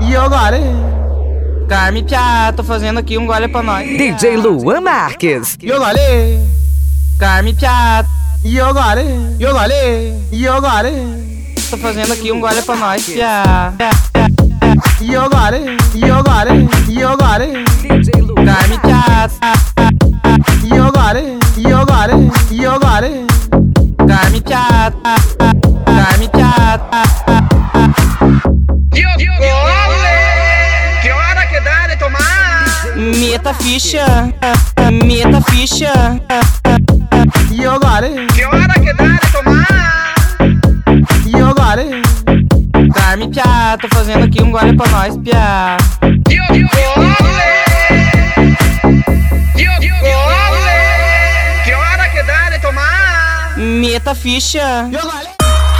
e eu gole. Carme Piá, tô fazendo aqui um gole pra nós. DJ Luan Marques. E eu gole. Carme Piá, E eu gole. E eu gole. E eu gole. tô fazendo aqui um gole pra nós, Piá. E eu gole. E eu gole. E eu gole. DJ Luan Carme Piá, E eu gole. E eu gole. E eu gole. Carme Piá, Carme Piá. Que hora que dá de tomar? Meta ficha, meta ficha. E eu gole. Que hora que dá de tomar? E eu gole. Carme Piá, tô fazendo aqui um gole pra nós, Piá. Que hora que dá de tomar? Meta ficha. E eu gole.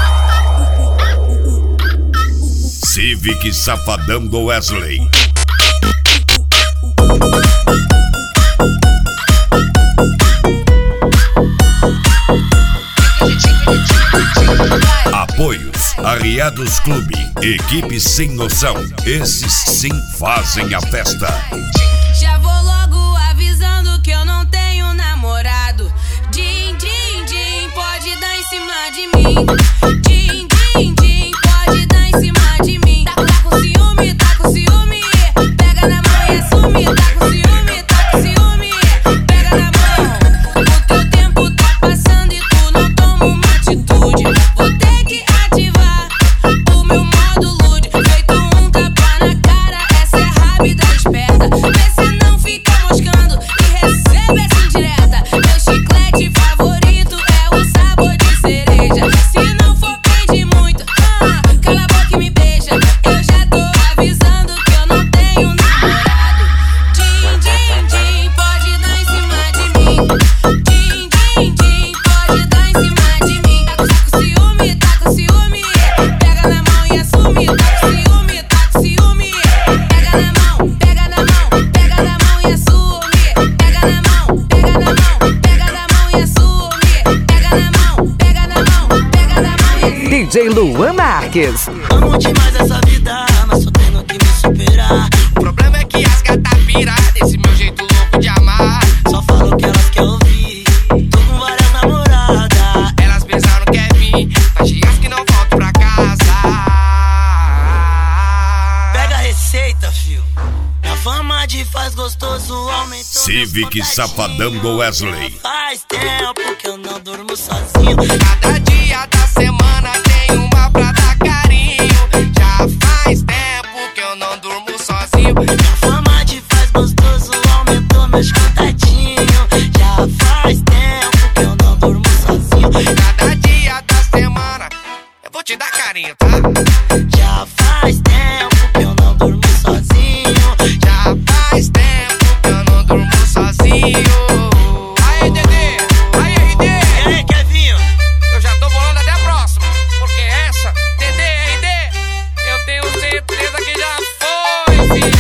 Civic Safadão do Wesley. Apoios: Arriados Clube, equipe sem noção. Esses sim fazem a festa. Já vou logo avisando que eu não tenho namorado. Din, din, din, pode dar em cima de mim. Din, din, din, pode dar em cima de mim. Tá com ciúme, tá com ciúme. Pega na mão e assume. Tá com ciúme, tá com ciúme. Pega na mão. O teu tempo tá passando e tu não toma uma atitude. Vou ter que ativar o meu modo lude. Feito um tapa na cara, essa é rápida esperta. Vê se não fica moscando e recebe essa indireta. Meu chiclete favorito é o sabor de cereja. Se não for pedir muito, cala a boca e me beija. Eu já tô avisando que eu não tenho namorado. Din, din, din, pode dar em cima de mim. Din, din, din, pode dar em cima de mim. Tá com ciúme, tá com ciúme. Pega na mão e assume. Tá com ciúme, tá com ciúme. Pega na mão, pega na mão, pega na mão e assume. Pega na mão, pega na mão, pega na mão e assume. Pega na mão, pega na mão, pega na mão e assume. DJ Luan Marques. Amo demais essa vida, mas só tenho que me superar. O problema é que as gatas piradas desse meu jeito louco de amar. Só falo que elas querem ouvir. Tô com várias namoradas. Elas pensaram que é vir, faz dias que não volto pra casa. Pega a receita, fio. A fama de faz gostoso aumentou. Civic Safadão do Wesley. Faz tempo que eu não durmo sozinho. Cada dia da semana tem uma pra dar carinho. Já faz tempo que eu não durmo sozinho. A fama de faz gostoso aumentou meus contatinhos. Já faz tempo que eu não durmo sozinho. Cada dia da semana eu vou te dar carinho, tá? Já faz tempo que eu não durmo sozinho. Já faz tempo que eu não durmo sozinho. Aí, Dedê! Aí, RD! E aí, Kevinho? Eu já tô bolando até a próxima. Porque essa, Dedê, RD, eu tenho certeza que já foi, filho.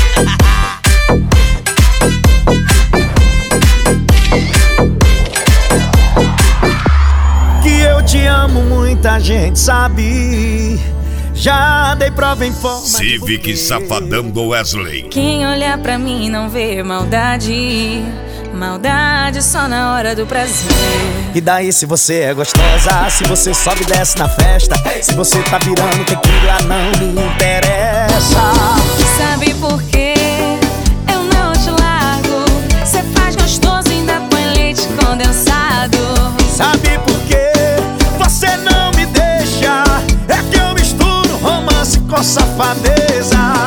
Que eu te amo, muita gente sabe. Já dei prova em forma de Civic buquê. Safadão do Wesley. Quem olhar pra mim não vê maldade. Maldade só na hora do prazer. E daí se você é gostosa, se você sobe e desce na festa, se você tá virando tequila, não me interessa. Sabe por quê? Eu não te largo. Cê faz gostoso e ainda põe leite condensado. Sabe por quê? Você não me deixa. É que eu misturo romance com safadeza.